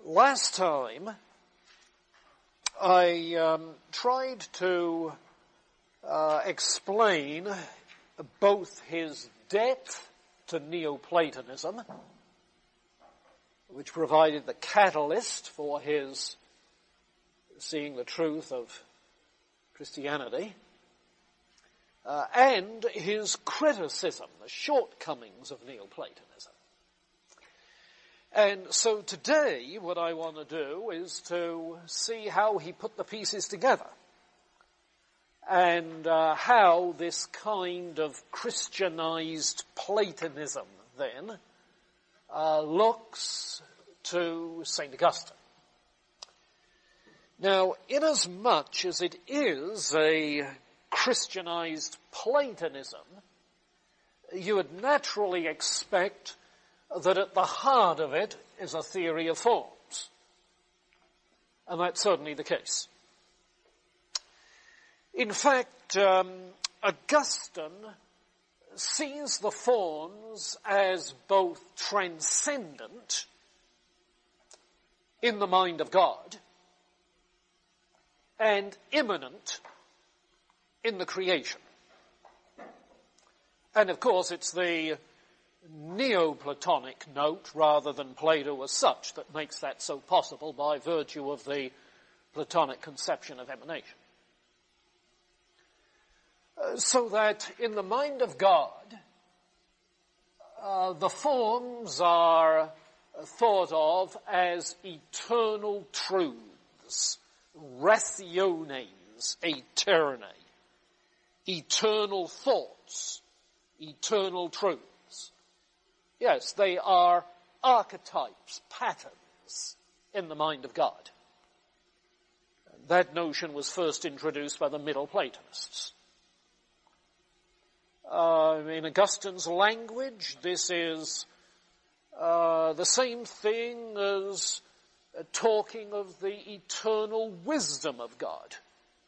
Last time, I tried to explain both his debt to Neoplatonism, which provided the catalyst for his seeing the truth of Christianity, and his criticism, the shortcomings of Neoplatonism. And so today what I want to do is to see how he put the pieces together and how this kind of Christianized Platonism then looks to St. Augustine. Now, inasmuch as it is a Christianized Platonism, you would naturally expect that at the heart of it is a theory of forms. And that's certainly the case. In fact, Augustine sees the forms as both transcendent in the mind of God and immanent in the creation. And of course it's the Neoplatonic note rather than Plato as such that makes that so possible by virtue of the Platonic conception of emanation. So that in the mind of God, the forms are thought of as eternal truths, rationes aeternae, eternal thoughts, eternal truths. Yes, they are archetypes, patterns in the mind of God. That notion was first introduced by the Middle Platonists. In Augustine's language, this is the same thing as talking of the eternal wisdom of God,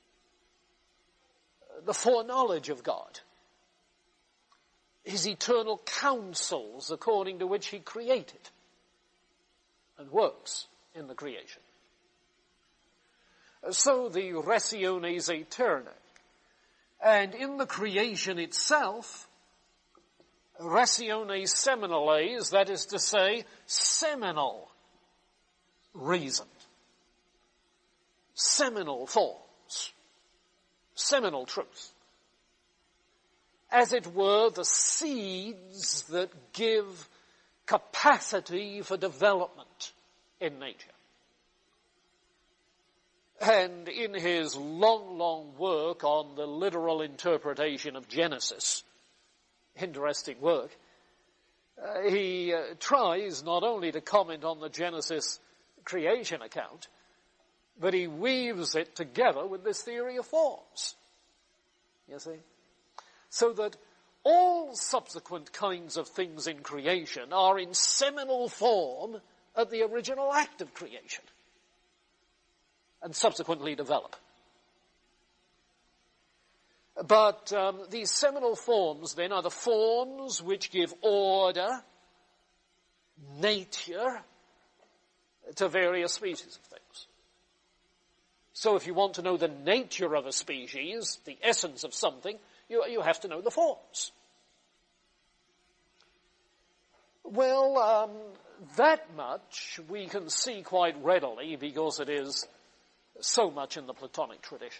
the foreknowledge of God, his eternal counsels according to which he created and works in the creation. So the rationes aeternae. And in the creation itself, rationes seminales, that is to say, seminal reason, seminal forms, seminal truth. As it were, the seeds that give capacity for development in nature. And in his long work on the literal interpretation of Genesis, interesting work, he tries not only to comment on the Genesis creation account, but he weaves it together with this theory of forms. You see? So that all subsequent kinds of things in creation are in seminal form at the original act of creation and subsequently develop. But these seminal forms then are the forms which give order, nature, to various species of things. So if you want to know the nature of a species, the essence of something, you have to know the forms. Well, that much we can see quite readily because it is so much in the Platonic tradition.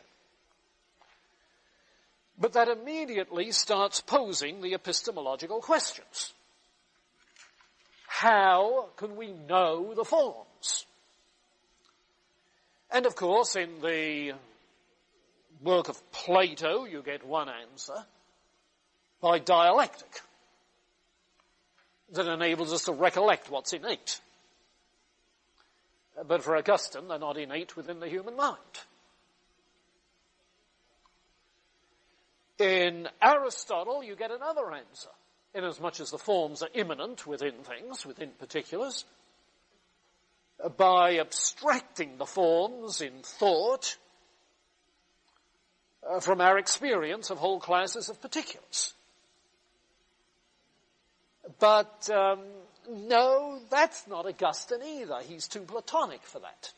But that immediately starts posing the epistemological questions. How can we know the forms? And of course, in the work of Plato, you get one answer by dialectic that enables us to recollect what's innate. But for Augustine, they're not innate within the human mind. In Aristotle, you get another answer, inasmuch as the forms are immanent within things, within particulars, by abstracting the forms in thought from our experience of whole classes of particulars. But no, that's not Augustine either. He's too Platonic for that.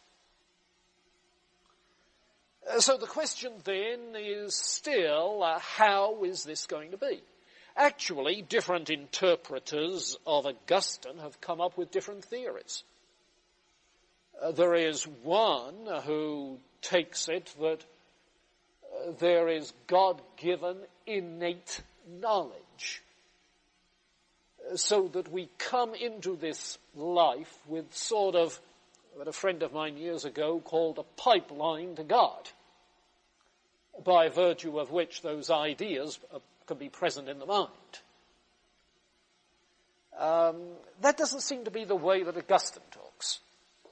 So the question then is still, how is this going to be? Actually, different interpreters of Augustine have come up with different theories. There is one who takes it that there is God-given innate knowledge, so that we come into this life with sort of what a friend of mine years ago called a pipeline to God, by virtue of which those ideas can be present in the mind. That doesn't seem to be the way that Augustine talks.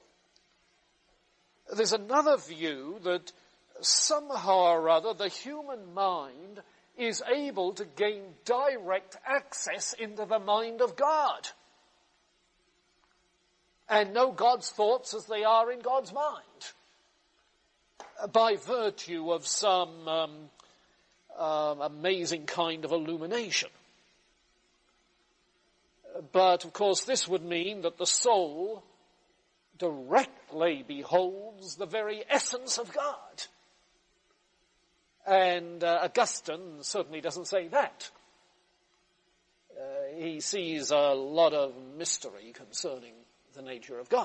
There's another view that somehow or other the human mind is able to gain direct access into the mind of God and know God's thoughts as they are in God's mind by virtue of some amazing kind of illumination. But, of course, this would mean that the soul directly beholds the very essence of God. And Augustine certainly doesn't say that. He sees a lot of mystery concerning the nature of God.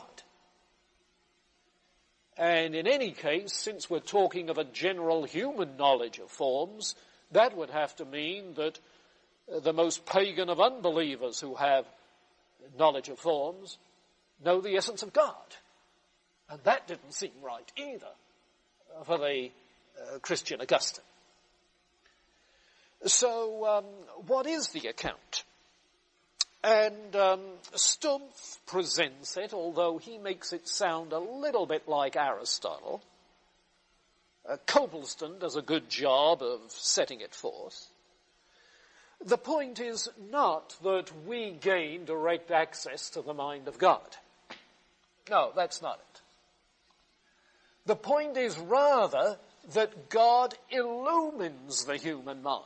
And in any case, since we're talking of a general human knowledge of forms, that would have to mean that the most pagan of unbelievers who have knowledge of forms know the essence of God. And that didn't seem right either for the Christian Augustine. So, what is the account? And Stumpf presents it, although he makes it sound a little bit like Aristotle. Copleston does a good job of setting it forth. The point is not that we gain direct access to the mind of God. No, that's not it. The point is rather that God illumines the human mind,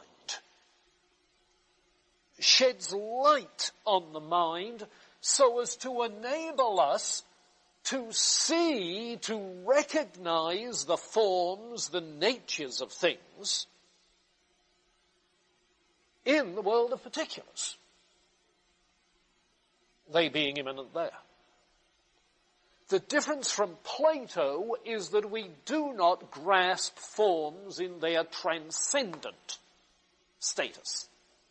sheds light on the mind so as to enable us to see, to recognize the forms, the natures of things in the world of particulars, they being immanent there. The difference from Plato is that we do not grasp forms in their transcendent status.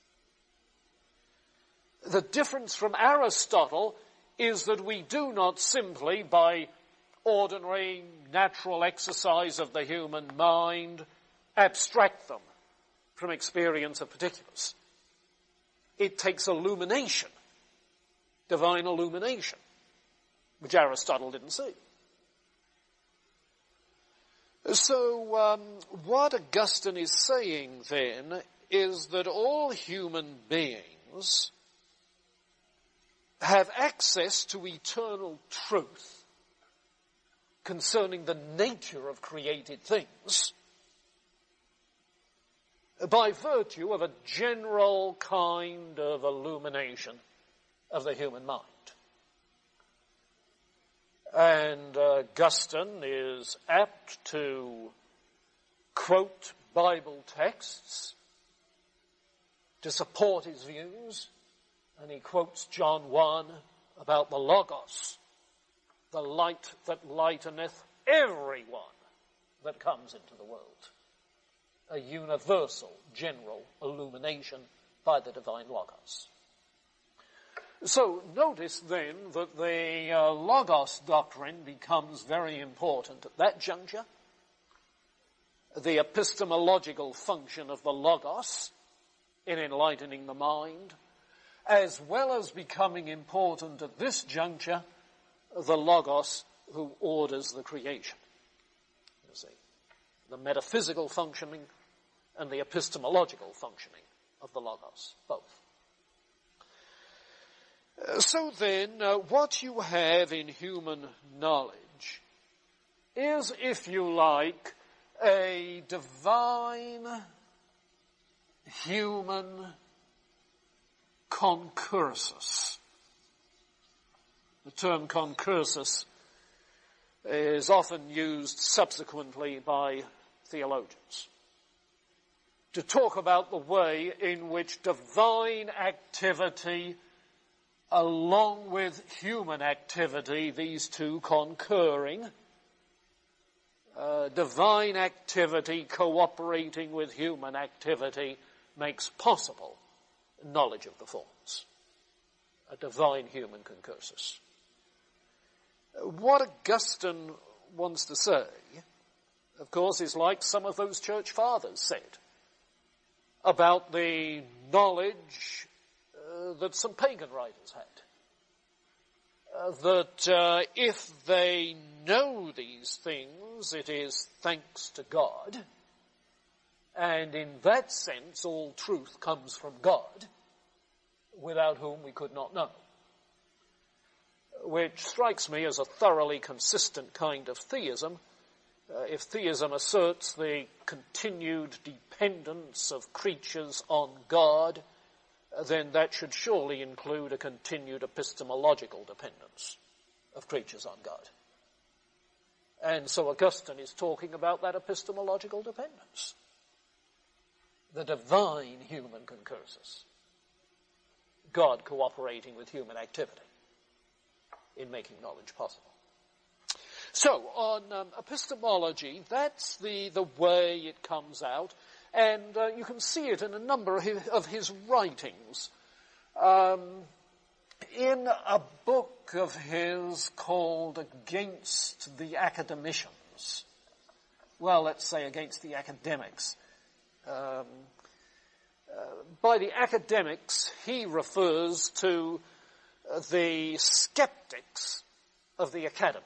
The difference from Aristotle is that we do not simply, by ordinary natural exercise of the human mind, abstract them from experience of particulars. It takes illumination, divine illumination, which Aristotle didn't see. So what Augustine is saying then is that all human beings have access to eternal truth concerning the nature of created things by virtue of a general kind of illumination of the human mind. And Augustine is apt to quote Bible texts to support his views, and he quotes John 1 about the Logos, the light that lighteneth everyone that comes into the world. A universal, general illumination by the divine Logos. So notice then that the Logos doctrine becomes very important at that juncture. The epistemological function of the Logos in enlightening the mind, as well as becoming important at this juncture, the Logos who orders the creation. You see, the metaphysical functioning and the epistemological functioning of the Logos, both. So then, what you have in human knowledge is, if you like, a divine human concursus. The term concursus is often used subsequently by theologians to talk about the way in which divine activity along with human activity, these two concurring, divine activity cooperating with human activity makes possible knowledge of the forms. A divine human concursus. What Augustine wants to say, of course, is like some of those church fathers said about the knowledge that some pagan writers had. That if they know these things, it is thanks to God, and in that sense all truth comes from God, without whom we could not know. Which strikes me as a thoroughly consistent kind of theism. If theism asserts the continued dependence of creatures on God, then that should surely include a continued epistemological dependence of creatures on God. And so Augustine is talking about that epistemological dependence. The divine human concursus. God cooperating with human activity in making knowledge possible. So, on epistemology, that's the way it comes out, and you can see it in a number of his writings. In a book of his called Against the Academicians, well, let's say Against the Academics, by the academics, he refers to the skeptics of the academy.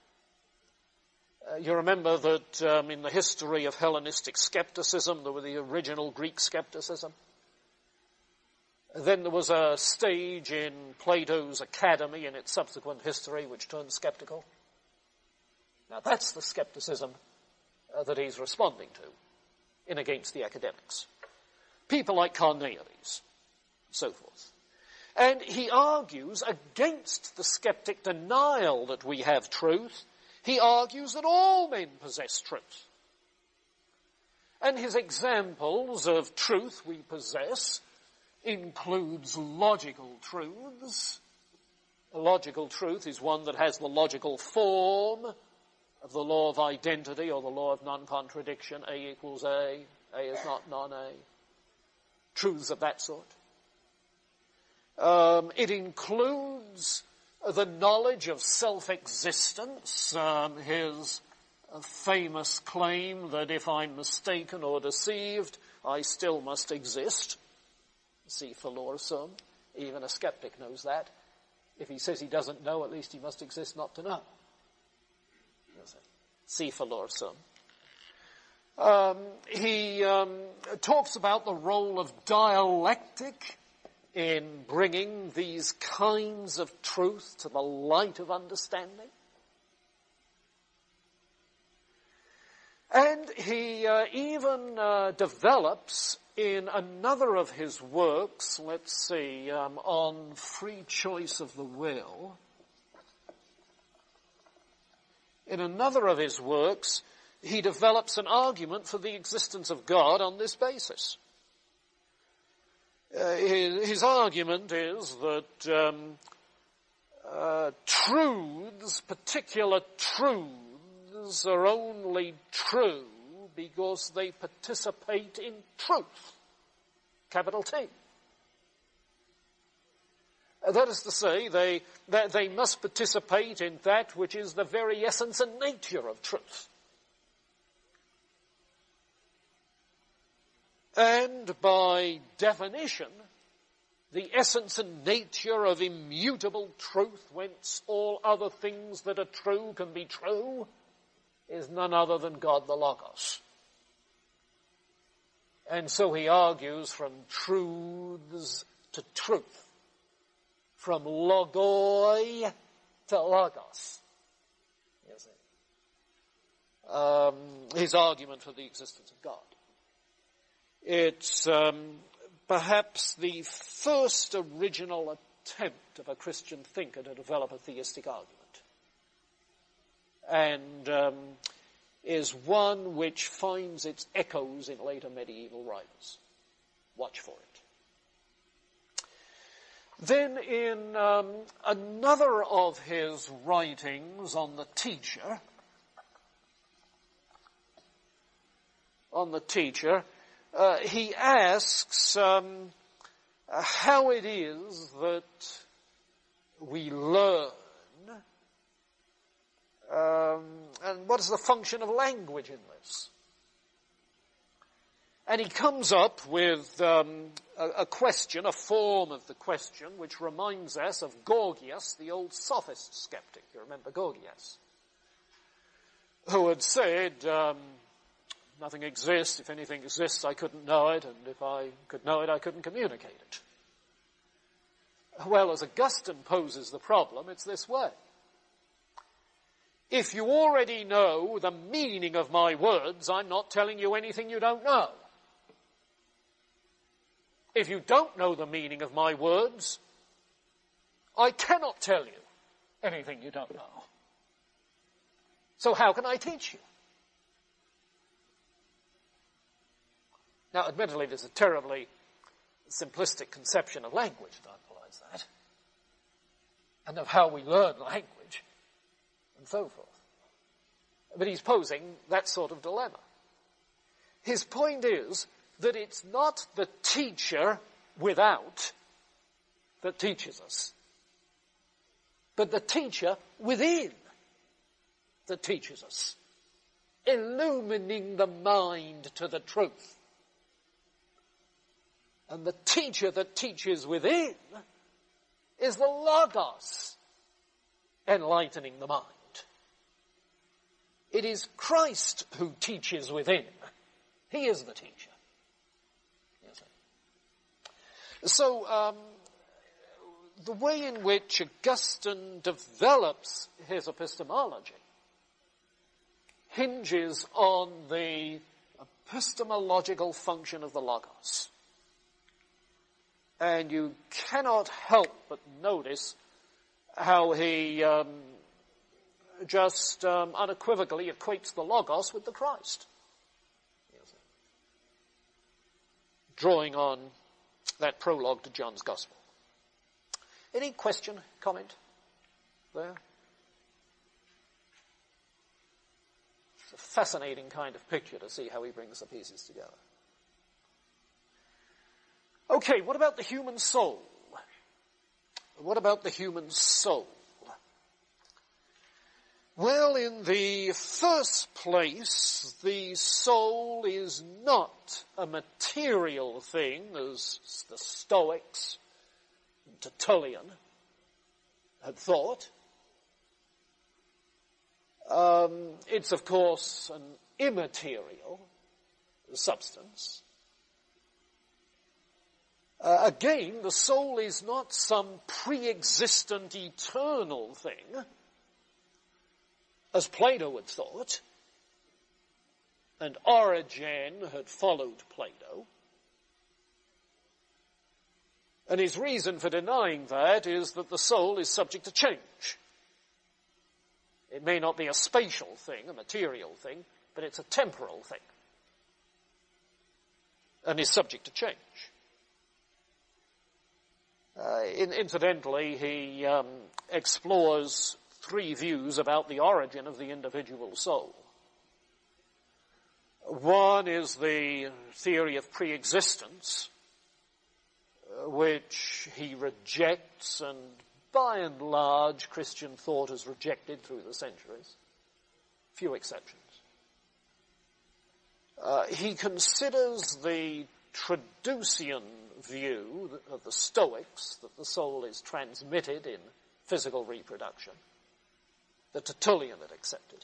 You remember that in the history of Hellenistic skepticism, there was the original Greek skepticism. Then there was a stage in Plato's academy in its subsequent history which turned skeptical. Now that's the skepticism that he's responding to in Against the Academics. People like Carneades, and so forth. And he argues against the skeptic denial that we have truth. He argues that all men possess truth. And his examples of truth we possess includes logical truths. A logical truth is one that has the logical form of the law of identity or the law of non-contradiction. A equals A is not non-A. Truths of that sort. It includes the knowledge of self-existence, his famous claim that if I'm mistaken or deceived, I still must exist. Si fallor sum. Even a skeptic knows that. If he says he doesn't know, at least he must exist not to know. Si fallor sum. He talks about the role of dialectic in bringing these kinds of truth to the light of understanding. And he even develops in another of his works, let's see, on free choice of the will. In another of his works, he develops an argument for the existence of God on this basis. His argument is that truths, particular truths, are only true because they participate in truth, capital T. That is to say, they must participate in that which is the very essence and nature of truth. And by definition, the essence and nature of immutable truth, whence all other things that are true can be true, is none other than God the Logos. And so he argues from truths to truth, from logoi to logos. His argument for the existence of God. It's perhaps the first original attempt of a Christian thinker to develop a theistic argument. And is one which finds its echoes in later medieval writers. Watch for it. Then in another of his writings on the teacher, he asks how it is that we learn, and what is the function of language in this? And he comes up with a question, a form of the question, which reminds us of Gorgias, the old sophist skeptic. You remember Gorgias? Who had said, nothing exists. If anything exists, I couldn't know it. And if I could know it, I couldn't communicate it. Well, as Augustine poses the problem, it's this way. If you already know the meaning of my words, I'm not telling you anything you don't know. If you don't know the meaning of my words, I cannot tell you anything you don't know. So how can I teach you? Now, admittedly, there's a terribly simplistic conception of language that underlies that, and of how we learn language, and so forth. But he's posing that sort of dilemma. His point is that it's not the teacher without that teaches us, but the teacher within that teaches us, illumining the mind to the truth. And the teacher that teaches within is the Logos, enlightening the mind. It is Christ who teaches within. He is the teacher. So, the way in which Augustine develops his epistemology hinges on the epistemological function of the Logos. And you cannot help but notice how he just unequivocally equates the Logos with the Christ. Drawing on that prologue to John's Gospel. Any question, comment there? It's a fascinating kind of picture to see how he brings the pieces together. Okay, what about the human soul? What about the human soul? Well, in the first place, the soul is not a material thing, as the Stoics and Tertullian had thought. It's, of course, an immaterial substance. Again, the soul is not some pre-existent eternal thing, as Plato had thought, and Origen had followed Plato. And his reason for denying that is that the soul is subject to change. It may not be a spatial thing, a material thing, but it's a temporal thing, and is subject to change. Incidentally, he explores three views about the origin of the individual soul. One is the theory of pre-existence, which he rejects, and by and large Christian thought has rejected through the centuries. Few exceptions. He considers the Traducian view of the Stoics, that the soul is transmitted in physical reproduction, that Tertullian had accepted.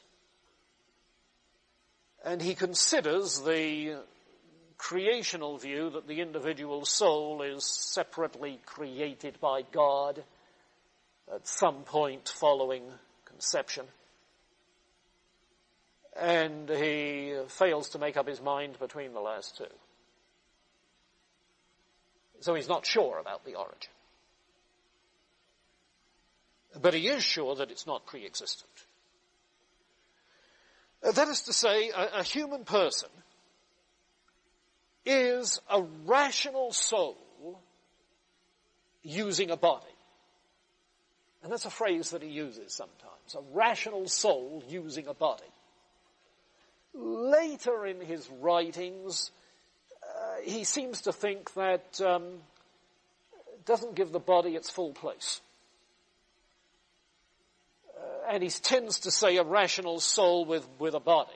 And he considers the creational view that the individual soul is separately created by God at some point following conception. And he fails to make up his mind between the last two. So he's not sure about the origin. But he is sure that it's not pre-existent. That is to say, a human person is a rational soul using a body. And that's a phrase that he uses sometimes, a rational soul using a body. Later in his writings, he seems to think that doesn't give the body its full place. And he tends to say a rational soul with a body.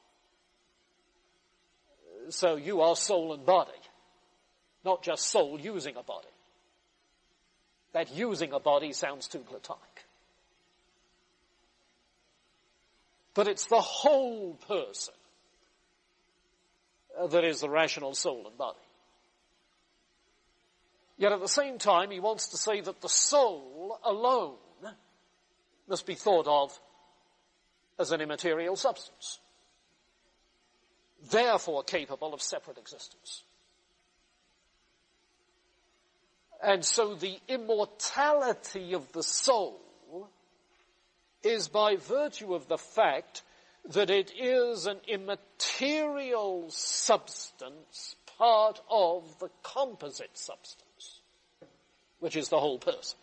So you are soul and body, not just soul using a body. That using a body sounds too Platonic. But it's the whole person that is the rational soul and body. Yet at the same time, he wants to say that the soul alone must be thought of as an immaterial substance, therefore capable of separate existence. And so the immortality of the soul is by virtue of the fact that it is an immaterial substance, part of the composite substance, which is the whole person.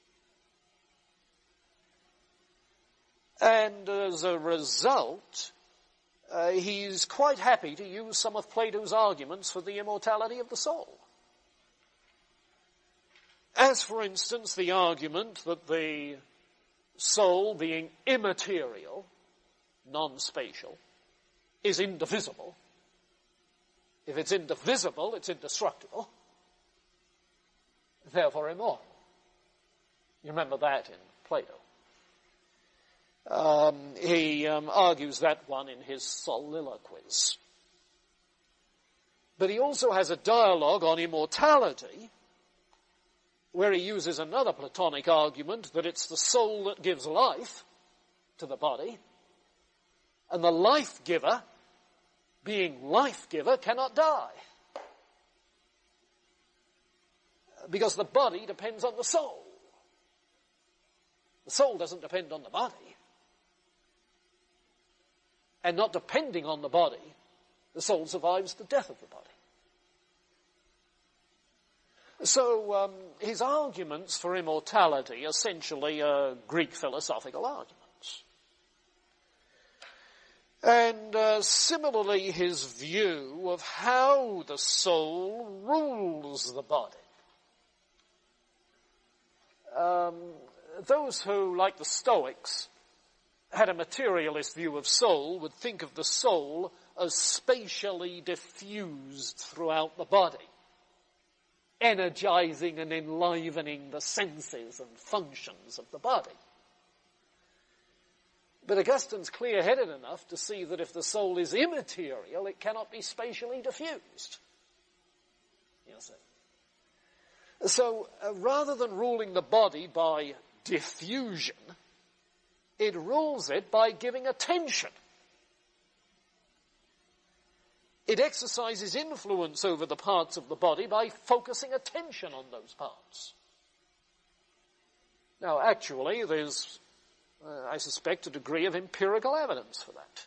And as a result, he's quite happy to use some of Plato's arguments for the immortality of the soul. As, for instance, the argument that the soul, being immaterial, non-spatial, is indivisible. If it's indivisible, it's indestructible, therefore immortal. You remember that in Plato. He argues that one in his Soliloquies. But he also has a dialogue on immortality, where he uses another Platonic argument that it's the soul that gives life to the body, and the life-giver, being life-giver, cannot die. Because the body depends on the soul. The soul doesn't depend on the body. And not depending on the body, the soul survives the death of the body. So his arguments for immortality essentially are Greek philosophical arguments. And similarly, his view of how the soul rules the body. Those who, like the Stoics, had a materialist view of soul would think of the soul as spatially diffused throughout the body, energizing and enlivening the senses and functions of the body. But Augustine's clear-headed enough to see that if the soul is immaterial, it cannot be spatially diffused. You see. So rather than ruling the body by diffusion, it rules it by giving attention. It exercises influence over the parts of the body by focusing attention on those parts. Now, actually, there's, I suspect, a degree of empirical evidence for that.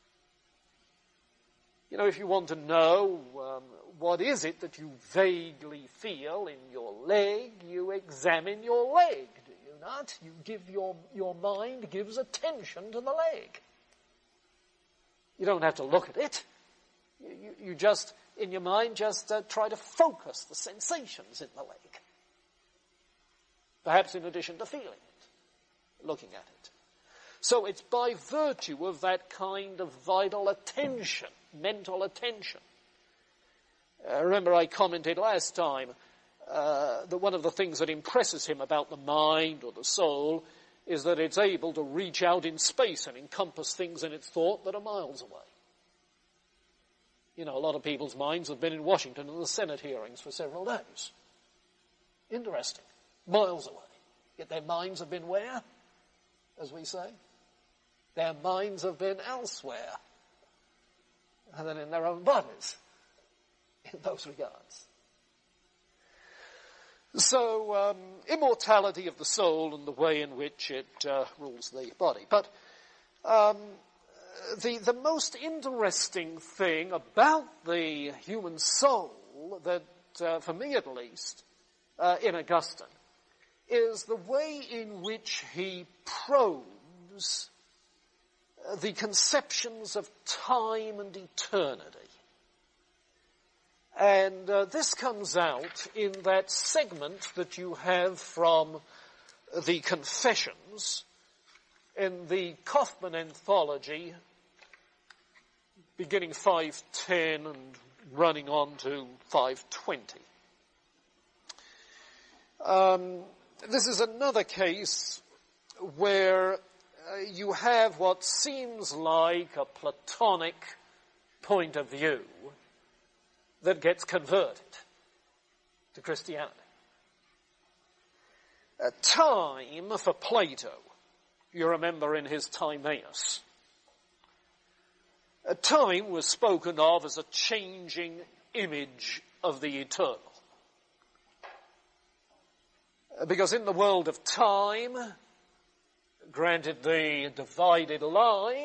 You know, if you want to know what is it that you vaguely feel in your leg, you examine your leg, do you not? You give your mind gives attention to the leg. You don't have to look at it. You just, in your mind, just try to focus the sensations in the leg. Perhaps in addition to feeling it, looking at it. So it's by virtue of that kind of vital attention, mental attention. Remember I commented last time that one of the things that impresses him about the mind or the soul is that it's able to reach out in space and encompass things in its thought that are miles away. You know, a lot of people's minds have been in Washington in the Senate hearings for several days. Interesting. Miles away. Yet their minds have been where, as we say? Their minds have been elsewhere than in their own bodies in those regards. So, immortality of the soul and the way in which it rules the body. But the most interesting thing about the human soul, that for me at least, in Augustine, is the way in which he probes the conceptions of time and eternity. And this comes out in that segment that you have from the Confessions in the Kaufmann Anthology, beginning 510 and running on to 520. This is another case where you have what seems like a Platonic point of view that gets converted to Christianity. Time for Plato, you remember in his Timaeus, time was spoken of as a changing image of the eternal. Because in the world of time, granted the divided line,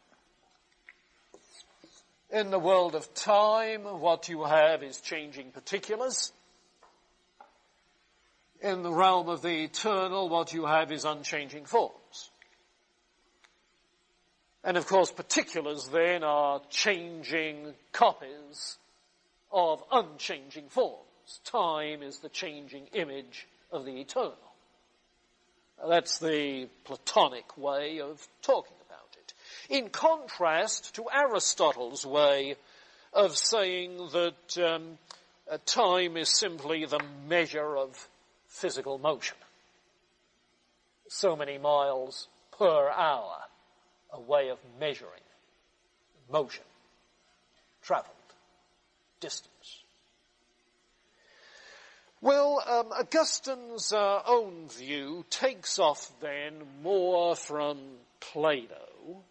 in the world of time, what you have is changing particulars. In the realm of the eternal, what you have is unchanging forms. And of course, particulars then are changing copies of unchanging forms. Time is the changing image of the eternal. That's the Platonic way of talking about it. In contrast to Aristotle's way of saying that time is simply the measure of physical motion. So many miles per hour, a way of measuring motion, travelled, distance. Well, Augustine's own view takes off then more from Plato,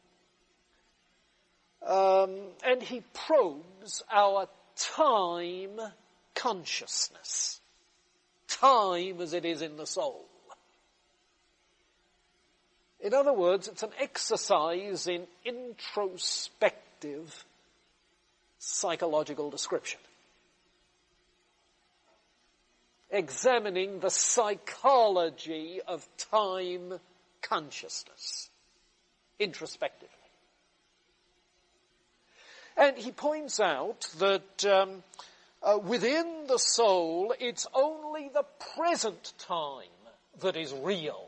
and he probes our time consciousness, time as it is in the soul. In other words, it's an exercise in introspective psychological description, examining the psychology of time consciousness introspectively. And he points out that within the soul, it's only the present time that is real.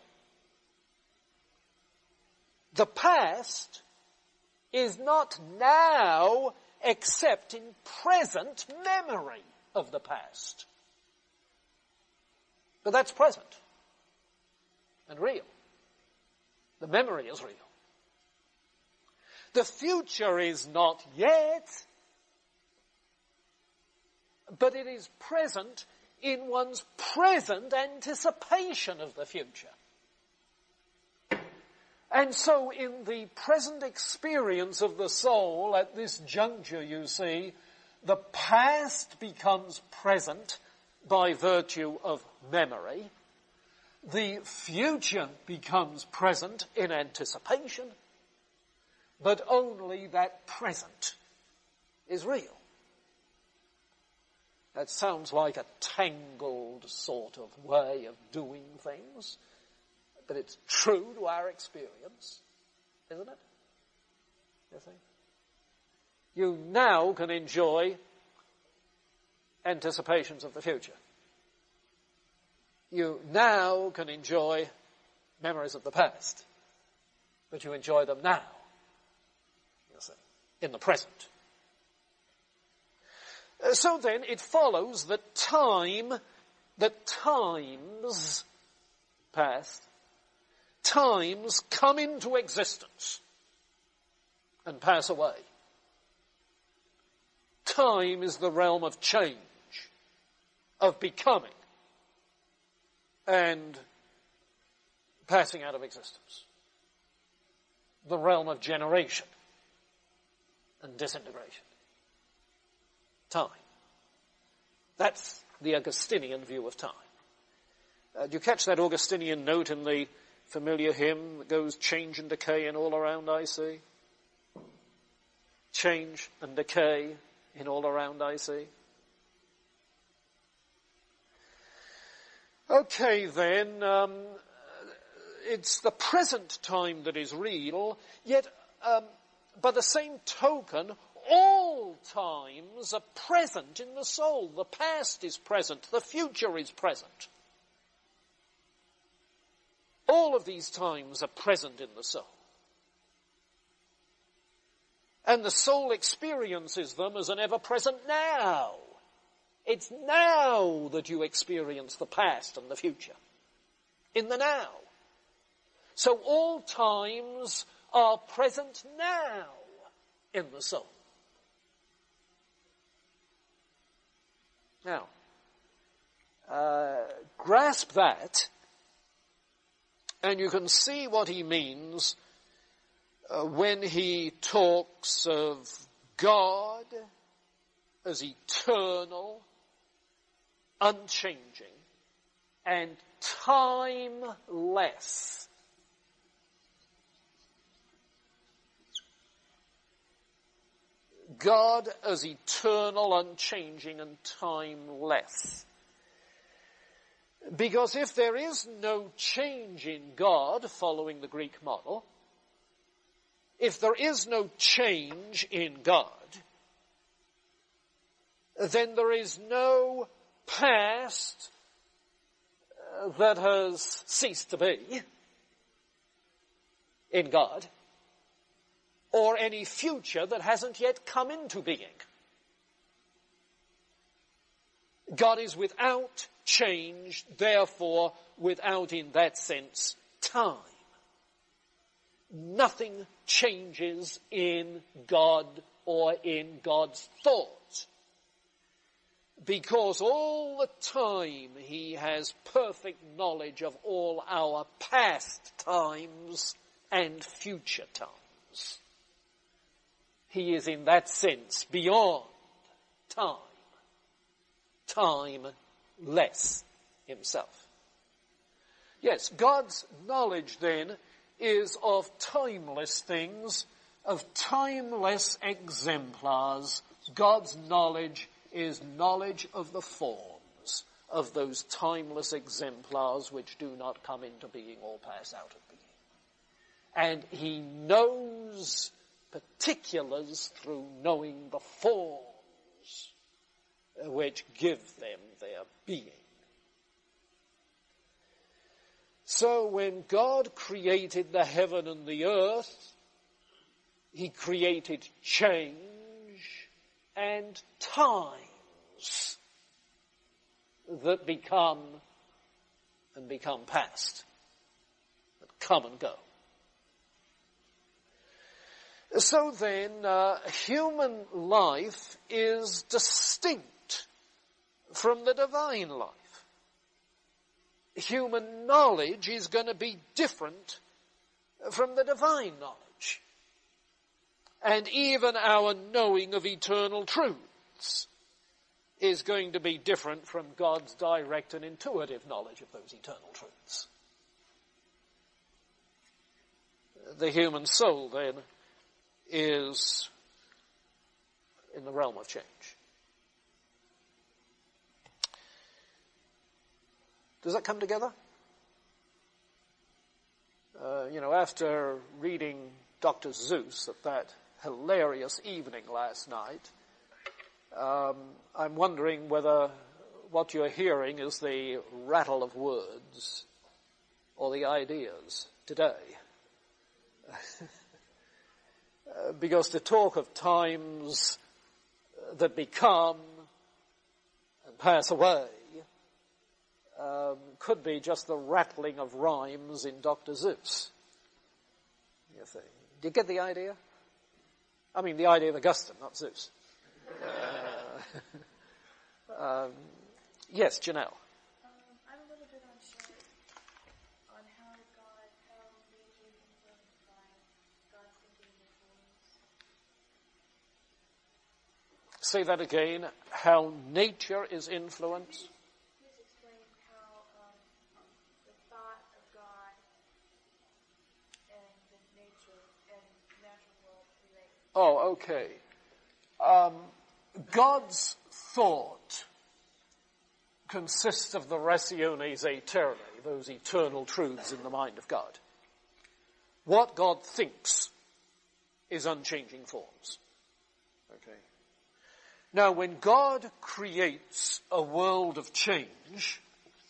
The past is not now except in present memory of the past. But that's present and real. The memory is real. The future is not yet, but it is present in one's present anticipation of the future. And so in the present experience of the soul, at this juncture, you see, the past becomes present by virtue of memory. The future becomes present in anticipation, but only that present is real. That sounds like a tangled sort of way of doing things, but it's true to our experience, isn't it? You see? You now can enjoy anticipations of the future. You now can enjoy memories of the past, but you enjoy them now, you see, in the present. So then it follows that times past, times come into existence and pass away. Time is the realm of change, of becoming, and passing out of existence. The realm of generation and disintegration. Time. That's the Augustinian view of time. Do you catch that Augustinian note in the familiar hymn that goes, change and decay in all around I see? Change and decay in all around I see. Okay then, it's the present time that is real, yet by the same token, all times are present in the soul. The past is present, the future is present. All of these times are present in the soul. And the soul experiences them as an ever-present now. It's now that you experience the past and the future. In the now. So all times are present now in the soul. Now, grasp that, and you can see what he means when he talks of God as eternal, unchanging, and timeless. God as eternal, unchanging, and timeless. Because if there is no change in God, following the Greek model, if there is no change in God, then there is no past that has ceased to be in God, or any future that hasn't yet come into being. God is without change, therefore without, in that sense, time. Nothing changes in God or in God's thought, because all the time he has perfect knowledge of all our past times and future times. He is in that sense beyond time, timeless himself. Yes, God's knowledge then is of timeless things, of timeless exemplars. God's knowledge is knowledge of the forms, of those timeless exemplars which do not come into being or pass out of being. And he knows particulars through knowing the forms which give them their being. So when God created the heaven and the earth, he created change and times that become past, that come and go. So then, human life is distinct from the divine life. Human knowledge is going to be different from the divine knowledge. And even our knowing of eternal truths is going to be different from God's direct and intuitive knowledge of those eternal truths. The human soul, then, is in the realm of change. Does that come together? After reading Dr. Seuss at that hilarious evening last night, I'm wondering whether what you're hearing is the rattle of words or the ideas today. Because to talk of times that become and pass away could be just the rattling of rhymes in Dr. Seuss. You think. Do you get the idea? I mean, the idea of Augustine, not Zeus. Yes, Janelle. I'm a little bit unsure on how nature is influenced by God's thinking and forms. Say that again. How nature is influenced. Please explain how Oh, okay. God's thought consists of the rationes aeternae, those eternal truths in the mind of God. What God thinks is unchanging forms. Okay. Now, when God creates a world of change,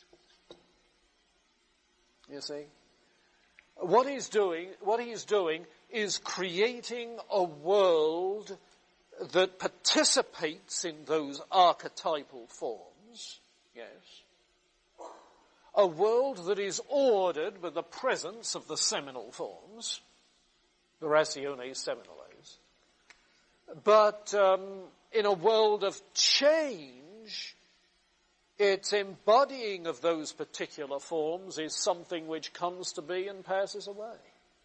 you see, what he's doing is creating a world that participates in those archetypal forms, yes. A world that is ordered with the presence of the seminal forms, the rationes seminales. But in a world of change, its embodying of those particular forms is something which comes to be and passes away.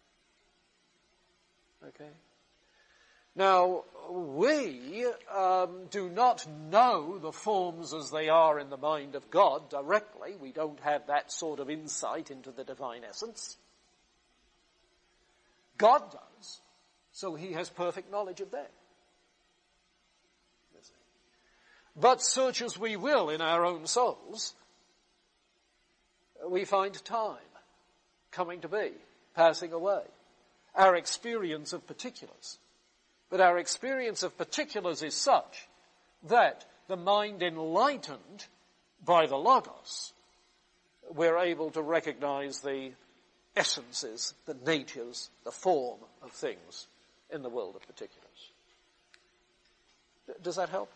Okay? Now, we do not know the forms as they are in the mind of God directly. We don't have that sort of insight into the divine essence. God does, so he has perfect knowledge of them. But search as we will in our own souls, we find time coming to be, passing away. Our experience of particulars. But our experience of particulars is such that the mind enlightened by the Logos, we're able to recognize the essences, the natures, the form of things in the world of particulars. Does that help?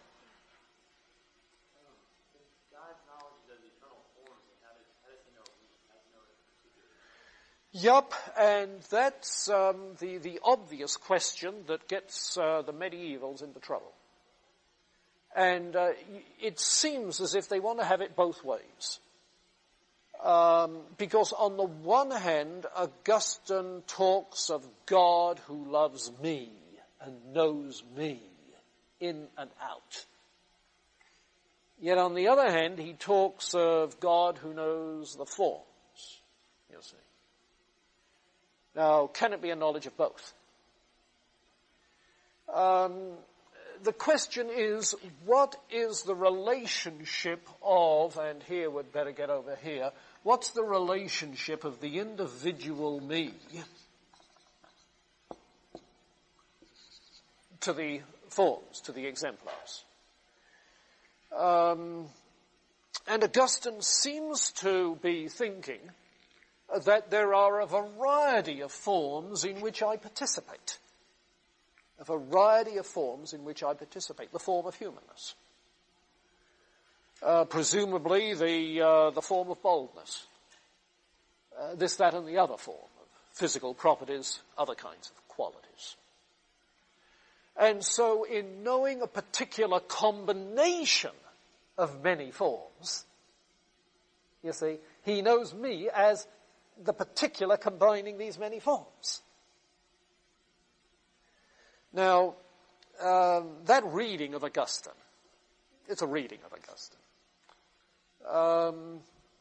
Yup, and that's the obvious question that gets the medievals into trouble. And it seems as if they want to have it both ways. Because on the one hand, Augustine talks of God who loves me and knows me in and out. Yet on the other hand, he talks of God who knows the forms, you see. Now, can it be a knowledge of both? The question is, what is the relationship of, and here we'd better get over here, what's the relationship of the individual me to the forms, to the exemplars? And Augustine seems to be thinking that there are a variety of forms in which I participate. A variety of forms in which I participate. The form of humanness. Presumably the form of boldness. This, that, and the other form of physical properties, other kinds of qualities. And so in knowing a particular combination of many forms, you see, he knows me as the particular combining these many forms. Now, that reading of Augustine, it's a reading of Augustine,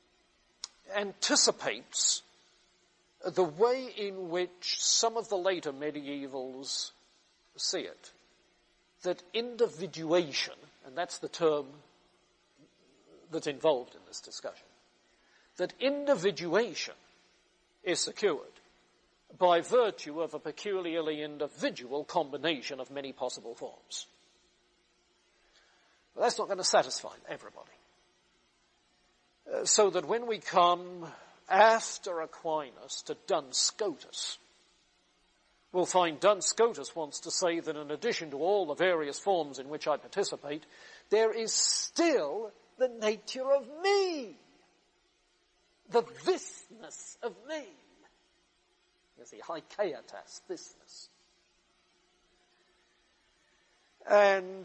anticipates the way in which some of the later medievals see it. That individuation, and that's the term that's involved in this discussion, that individuation is secured by virtue of a peculiarly individual combination of many possible forms. But that's not going to satisfy everybody. So that when we come after Aquinas to Duns Scotus, we'll find Duns Scotus wants to say that in addition to all the various forms in which I participate, there is still the nature of me. The thisness of me. You see, haikaitas, thisness. And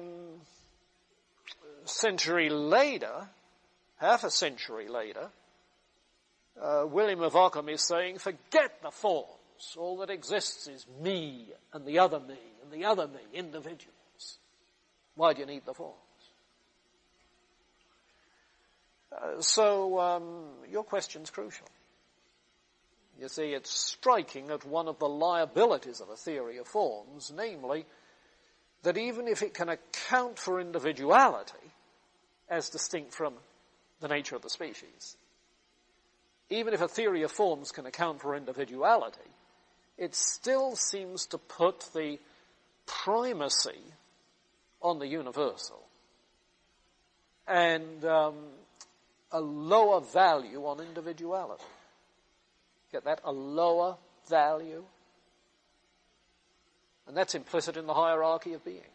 century later, half a century later, William of Ockham is saying, forget the forms. All that exists is me and the other me and the other me, individuals. Why do you need the forms? So your question's crucial. You see, it's striking at one of the liabilities of a theory of forms, namely that even if it can account for individuality as distinct from the nature of the species, even if a theory of forms can account for individuality, it still seems to put the primacy on the universal and a lower value on individuality. Get that? A lower value. And that's implicit in the hierarchy of being,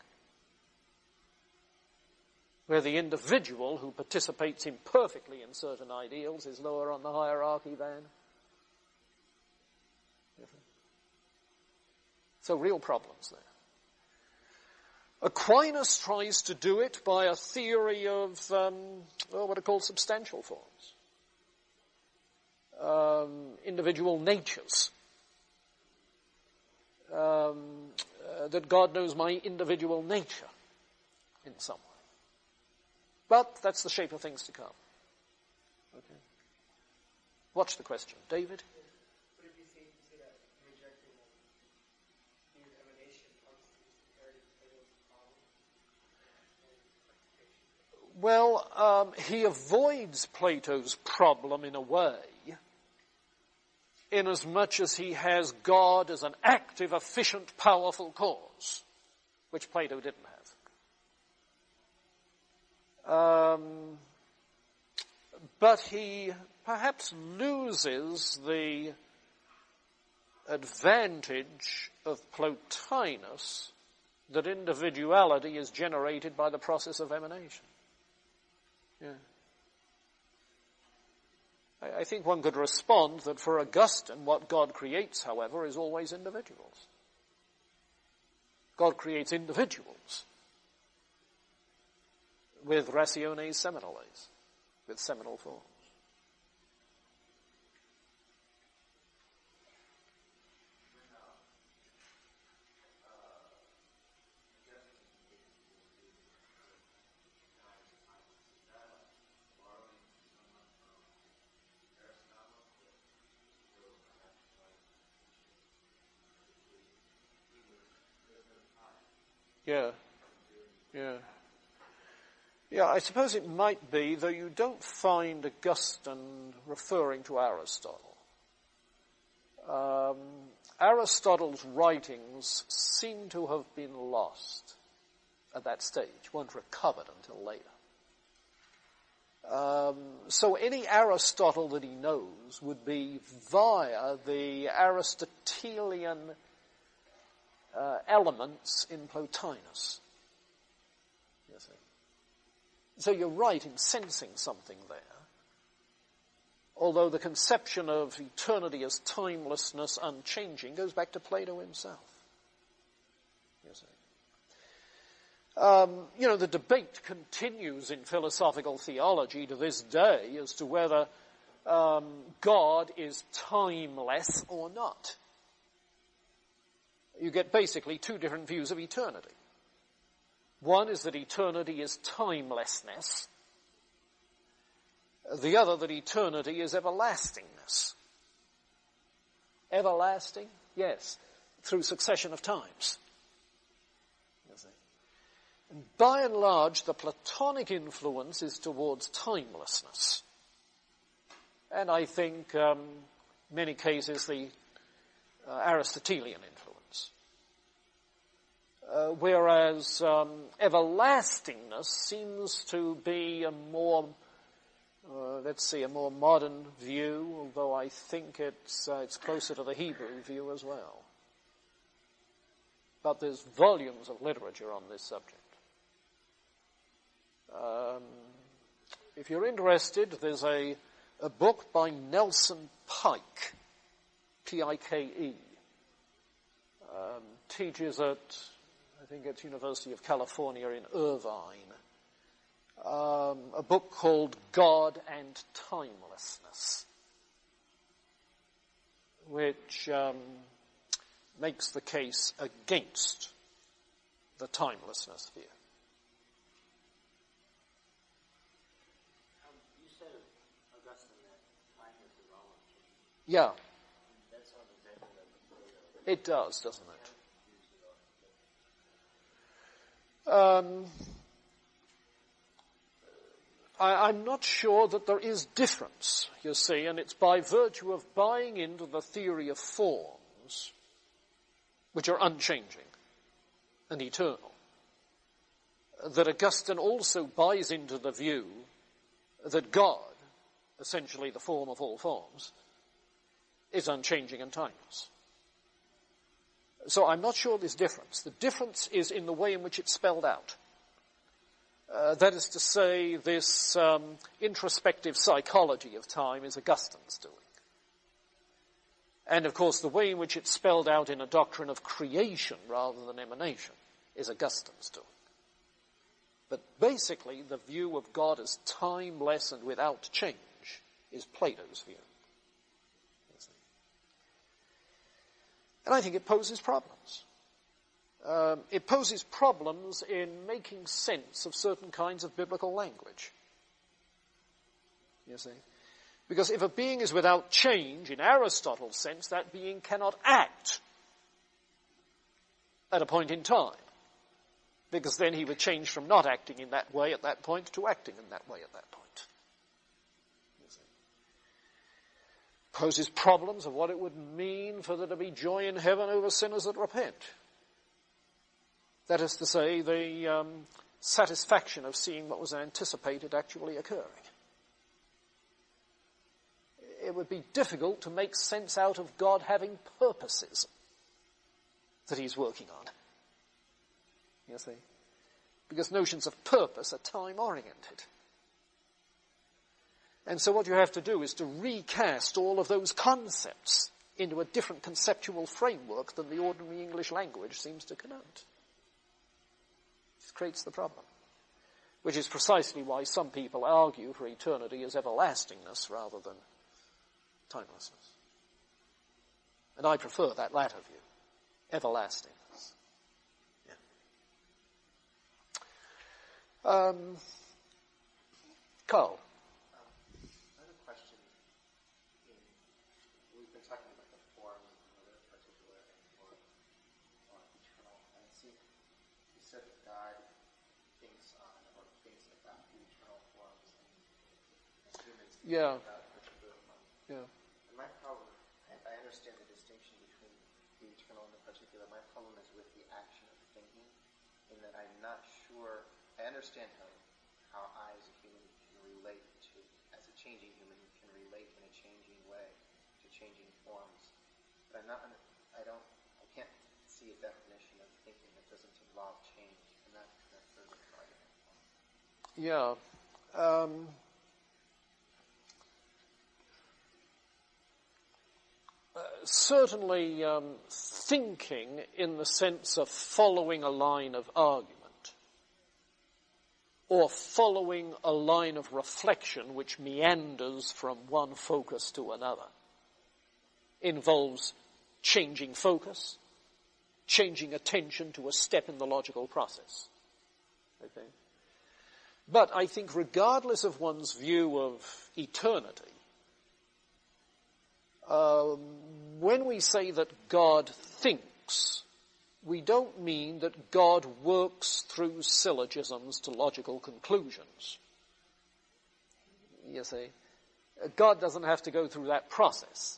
where the individual who participates imperfectly in certain ideals is lower on the hierarchy than. So real problems there. Aquinas tries to do it by a theory of what are called substantial forms, individual natures, that God knows my individual nature in some way. But that's the shape of things to come. Okay. Watch the question. David? Would it be safe to say that rejecting the emanation constitutes inherited Plato's problem? Well, he avoids Plato's problem in a way, inasmuch as he has God as an active, efficient, powerful cause, which Plato didn't have. But he perhaps loses the advantage of Plotinus that individuality is generated by the process of emanation. Yeah. I think one could respond that for Augustine, what God creates, however, is always individuals. God creates individuals with rationes seminales, with seminal forms. Yeah, I suppose it might be, though you don't find Augustine referring to Aristotle. Aristotle's writings seem to have been lost at that stage, weren't recovered until later. So any Aristotle that he knows would be via the Aristotelian elements in Plotinus. You see. So you're right in sensing something there. Although the conception of eternity as timelessness, unchanging, goes back to Plato himself. You see. The debate continues in philosophical theology to this day as to whether God is timeless or not. You get basically two different views of eternity. One is that eternity is timelessness. The other, that eternity is everlastingness. Everlasting? Yes, through succession of times. You see. And by and large, the Platonic influence is towards timelessness. And I think, many cases, the Aristotelian influence. Whereas everlastingness seems to be a more, a more modern view, although I think it's closer to the Hebrew view as well. But there's volumes of literature on this subject. If you're interested, there's a book by Nelson Pike, P-I-K-E, teaches at, I think it's University of California in Irvine, a book called God and Timelessness, which makes the case against the timelessness view. You said, Augustine, that time is irrelevant. Yeah. It does, doesn't it? I'm not sure that there is difference, you see, and it's by virtue of buying into the theory of forms, which are unchanging and eternal, that Augustine also buys into the view that God, essentially the form of all forms, is unchanging and timeless. So I'm not sure there's difference. The difference is in the way in which it's spelled out. That is to say, this introspective psychology of time is Augustine's doing. And of course, the way in which it's spelled out in a doctrine of creation rather than emanation is Augustine's doing. But basically, the view of God as timeless and without change is Plato's view. And I think it poses problems. It poses problems in making sense of certain kinds of biblical language. You see? Because if a being is without change, in Aristotle's sense, that being cannot act at a point in time. Because then he would change from not acting in that way at that point to acting in that way at that point. You see? Poses problems of what it would mean for there to be joy in heaven over sinners that repent. That is to say, the satisfaction of seeing what was anticipated actually occurring. It would be difficult to make sense out of God having purposes that he's working on. You see? Because notions of purpose are time-oriented. And so what you have to do is to recast all of those concepts into a different conceptual framework than the ordinary English language seems to connote. This creates the problem. Which is precisely why some people argue for eternity as everlastingness rather than timelessness. And I prefer that latter view, everlastingness. Carl. I have a question. We've been talking about the forms and whether they're particular or eternal. And it seems you said that God thinks on or thinks about the eternal forms and humans think about particular forms. Yeah. And my problem, I understand the distinction between the eternal and the particular. My problem is with the action of thinking, in that I'm not sure. I understand how I as a human can relate to, as a changing human can relate in a changing way to changing forms. But I can't see a definition of thinking that doesn't involve change, and that's sort of an argument. Yeah. Certainly thinking in the sense of following a line of argument or following a line of reflection which meanders from one focus to another involves changing focus, changing attention to a step in the logical process. Okay? But I think regardless of one's view of eternity, when we say that God thinks, we don't mean that God works through syllogisms to logical conclusions. You see, God doesn't have to go through that process.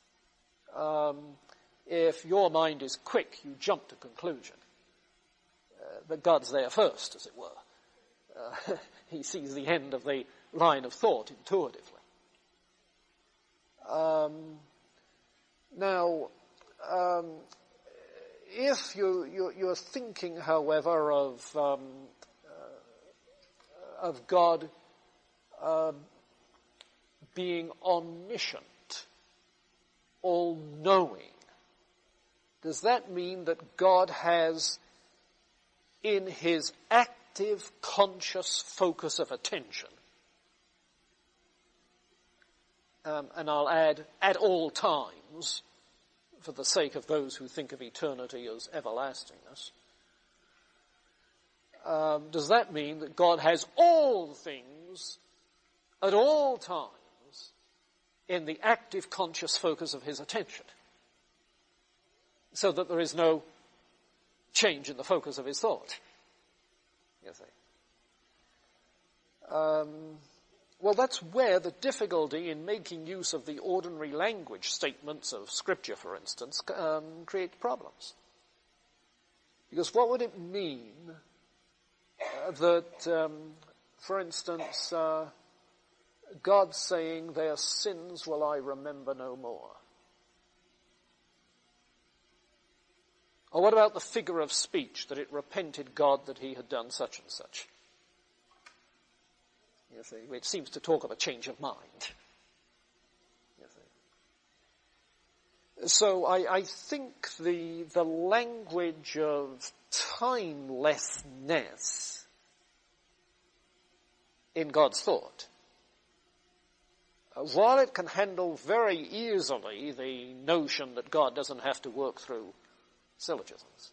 If your mind is quick, you jump to conclusion. But God's there first, as it were. He sees the end of the line of thought intuitively. Now, if you're thinking, however, of God being omniscient, all-knowing, does that mean that God has, in his active, conscious focus of attention, and I'll add, at all times, for the sake of those who think of eternity as everlastingness, does that mean that God has all things at all times in the active conscious focus of his attention? so that there is no change in the focus of his thought. You see. Well, that's where the difficulty in making use of the ordinary language statements of Scripture, for instance, creates problems. Because what would it mean that, for instance, God saying, "Their sins will I remember no more"? Or what about the figure of speech, that it repented God that he had done such and such? You see, it seems to talk of a change of mind. You see. So I think the language of timelessness in God's thought, while it can handle very easily the notion that God doesn't have to work through syllogisms,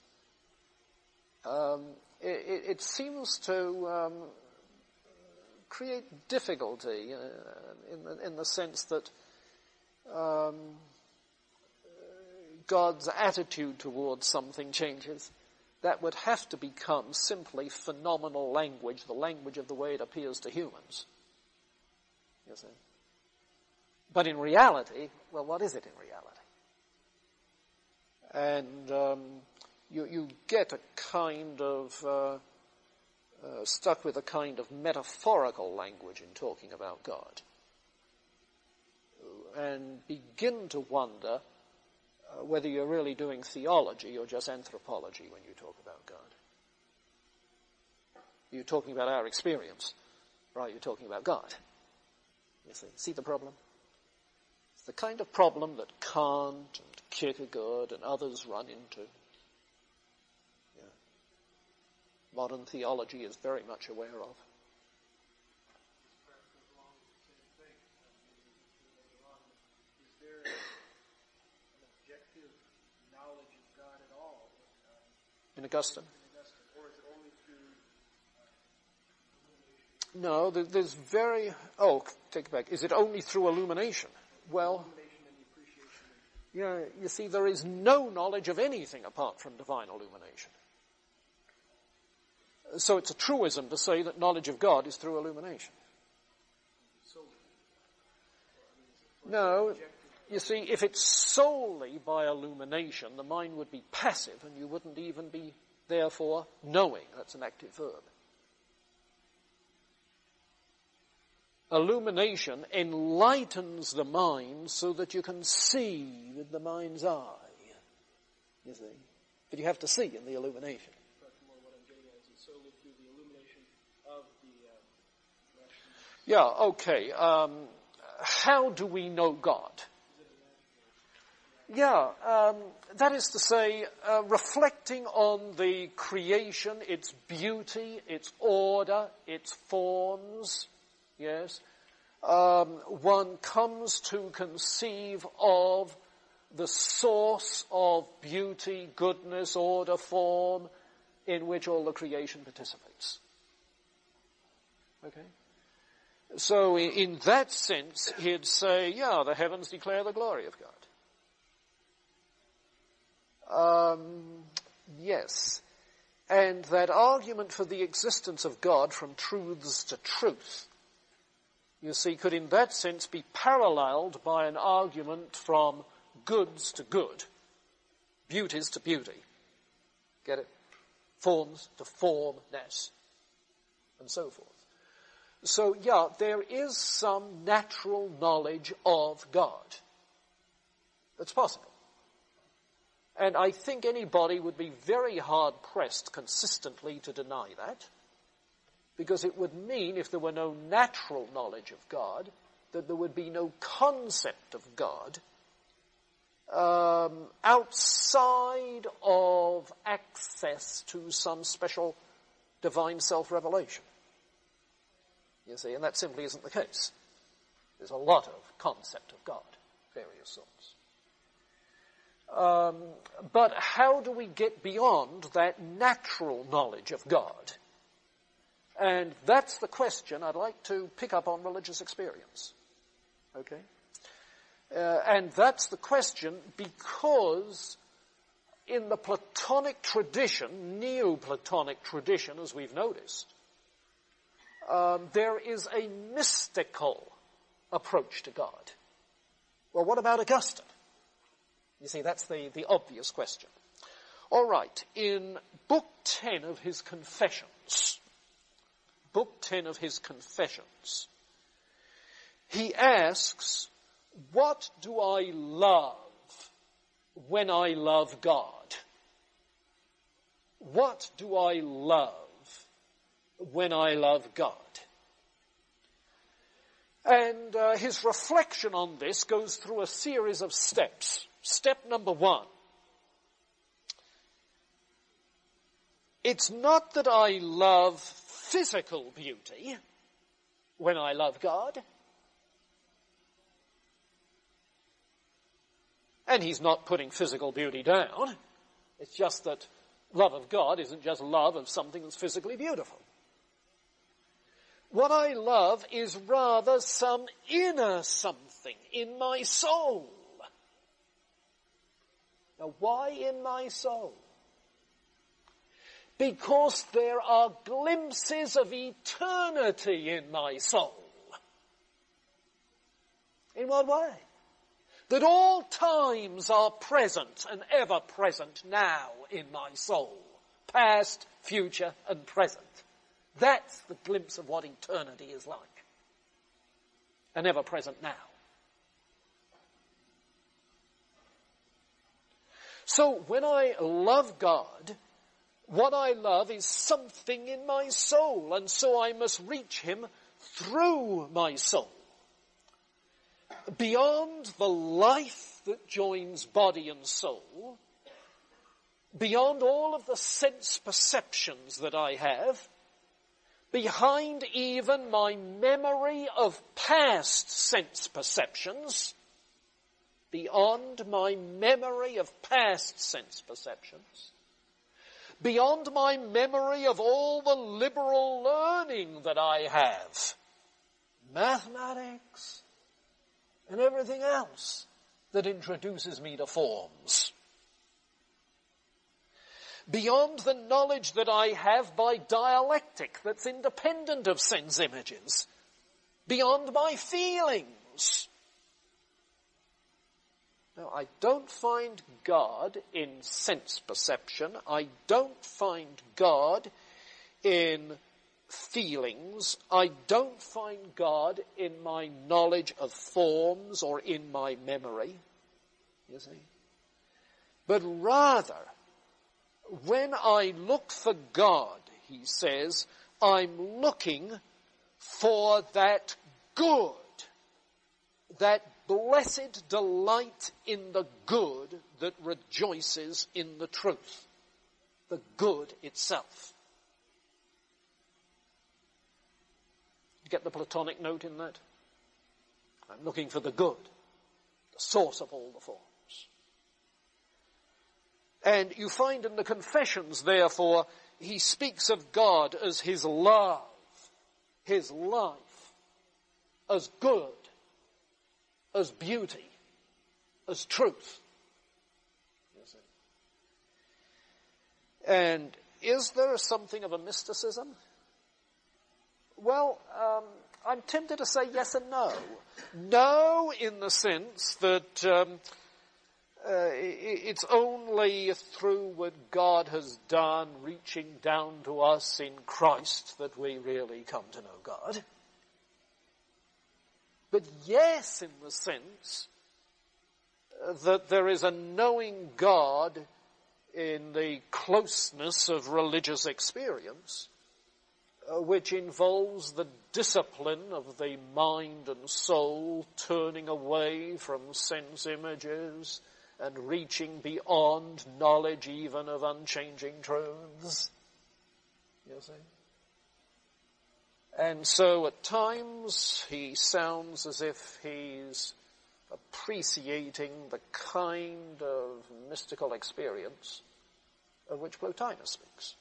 it seems to create difficulty in the sense that God's attitude towards something changes. That would have to become simply phenomenal language, the language of the way it appears to humans. You see. But in reality, well, what is it in reality? And you get a kind of stuck with a kind of metaphorical language in talking about God, and begin to wonder whether you're really doing theology or just anthropology when you talk about God. You're talking about our experience, right? You're talking about God. You see the problem? It's the kind of problem that Kant and Kierkegaard and others run into. Yeah. Modern theology is very much aware of. In Augustine? Or is it only through No, there's take it back. Is it only through illumination? Well, illumination and the appreciation? yeah, you see, there is no knowledge of anything apart from divine illumination. So it's a truism to say that knowledge of God is through illumination. No, you see, if it's solely by illumination, the mind would be passive and you wouldn't even be, therefore, knowing. That's an active verb. Illumination enlightens the mind so that you can see with the mind's eye. You see? But you have to see in the illumination. More what I'm getting at is it's solely through the illumination of the Yeah, okay. How do we know God? Yeah, that is to say, reflecting on the creation, its beauty, its order, its forms, yes, one comes to conceive of the source of beauty, goodness, order, form, in which all the creation participates. Okay? So in that sense, he'd say, yeah, the heavens declare the glory of God. Yes. And that argument for the existence of God from truths to truth, you see, could in that sense be paralleled by an argument from goods to good, beauties to beauty. Get it? Forms to formness, and so forth. So, yeah, there is some natural knowledge of God that's possible. And I think anybody would be very hard-pressed consistently to deny that, because it would mean, if there were no natural knowledge of God, that there would be no concept of God outside of access to some special divine self-revelation. You see, and that simply isn't the case. There's a lot of concept of God, various sorts. But how do we get beyond that natural knowledge of God? And that's the question I'd like to pick up on religious experience. Okay? And that's the question because in the Platonic tradition, Neoplatonic tradition, as we've noticed, there is a mystical approach to God. Well, what about Augustine? You see, that's the obvious question. All right, in Book 10 of his Confessions, he asks, what do I love when I love God? What do I love when I love God? And his reflection on this goes through a series of steps. Step number 1. It's not that I love physical beauty when I love God. And he's not putting physical beauty down. It's just that love of God isn't just love of something that's physically beautiful. What I love is rather some inner something in my soul. Now, why in my soul? Because there are glimpses of eternity in my soul. In what way? That all times are present and ever present now in my soul. Past, future, and present. That's the glimpse of what eternity is like. And ever present now. So when I love God, what I love is something in my soul, and so I must reach him through my soul. Beyond the life that joins body and soul, beyond all of the sense perceptions that I have, behind even my memory of past sense perceptions, beyond my memory of past sense perceptions, beyond my memory of all the liberal learning that I have, mathematics and everything else that introduces me to forms, beyond the knowledge that I have by dialectic that's independent of sense images, beyond my feelings. Now, I don't find God in sense perception. I don't find God in feelings. I don't find God in my knowledge of forms or in my memory, you see. But rather, when I look for God, he says, I'm looking for that good, that blessed delight in the good that rejoices in the truth, the good itself. Get the Platonic note in that? I'm looking for the good, the source of all the forms. And you find in the Confessions, therefore, he speaks of God as his love, his life, as good, as beauty, as truth. You see. And is there something of a mysticism? Well, I'm tempted to say yes and no. No, in the sense that it's only through what God has done, reaching down to us in Christ, that we really come to know God. But yes, in the sense that there is a knowing God in the closeness of religious experience, which involves the discipline of the mind and soul turning away from sense images and reaching beyond knowledge even of unchanging truths. You see? And so at times he sounds as if he's appreciating the kind of mystical experience of which Plotinus speaks.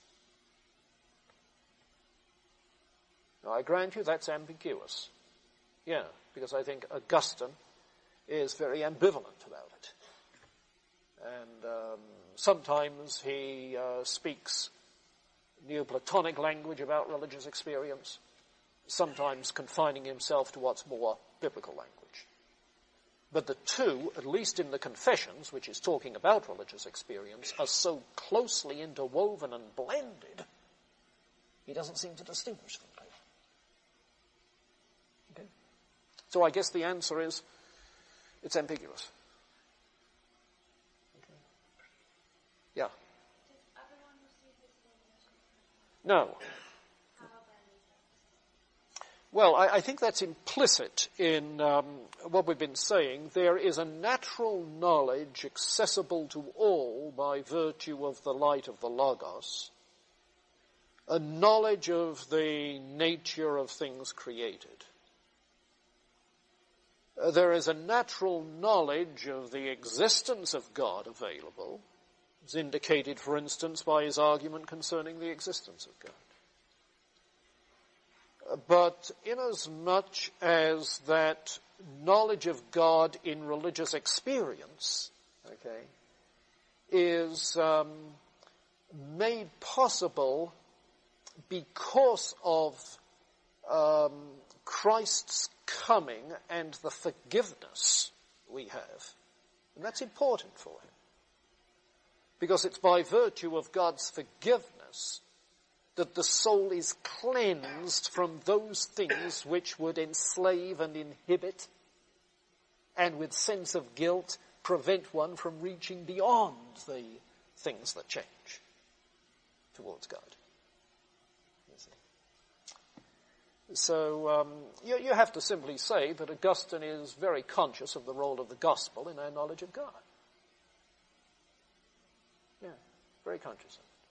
Now, I grant you that's ambiguous. Yeah, because I think Augustine is very ambivalent about it. And sometimes he speaks Neoplatonic language about religious experience, sometimes confining himself to what's more biblical language. But the two, at least in the Confessions, which is talking about religious experience, are so closely interwoven and blended, he doesn't seem to distinguish them clearly. Okay? So I guess the answer is, it's ambiguous. Okay. Yeah. Does everyone receive this illumination? No. How then is that? Well, I think that's implicit in what we've been saying. There is a natural knowledge accessible to all by virtue of the light of the Logos, a knowledge of the nature of things created. There is a natural knowledge of the existence of God available, as indicated, for instance, by his argument concerning the existence of God. But inasmuch as that knowledge of God in religious experience, okay, is made possible because of Christ's coming and the forgiveness we have, and that's important for him, because it's by virtue of God's forgiveness that the soul is cleansed from those things which would enslave and inhibit and with sense of guilt prevent one from reaching beyond the things that change towards God. You see. So you have to simply say that Augustine is very conscious of the role of the gospel in our knowledge of God. Yeah, very conscious of it.